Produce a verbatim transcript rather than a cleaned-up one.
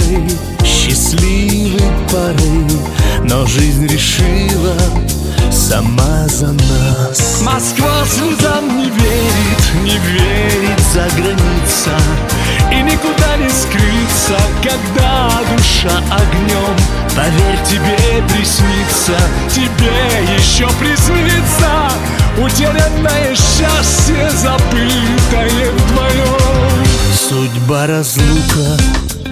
первой счастливой поры, но жизнь решила сама за нас. Москва слезам не верит, Не верит за граница, и никуда не скрыться, когда душа огнем. поверь, тебе приснится. Тебе еще приснится утерянное счастье, забытое вдвоем. Судьба разлука